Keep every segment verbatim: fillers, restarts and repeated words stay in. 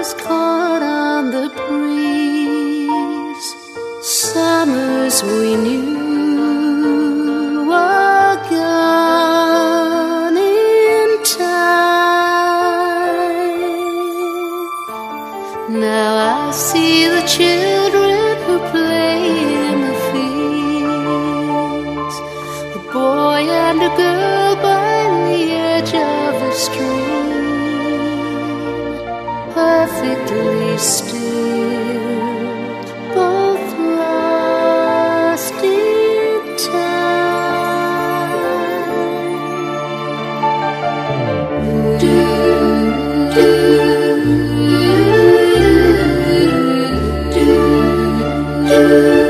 flowers caught on the breeze, summers we knew are gone in time. Now I see the children who play in the fields, a boy and a girl by the edge of the stream, perfectly still, both lost in time. Do, do, do, do.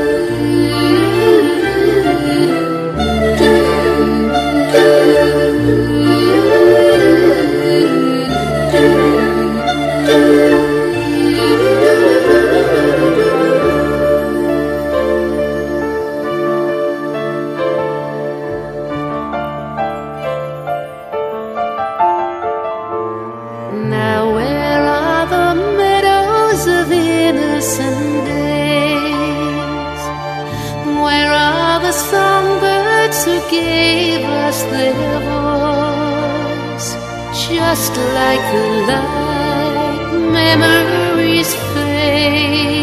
Now where are the meadows of innocent days? Where are the songbirds who gave us their voice? Just like the light, memories fade.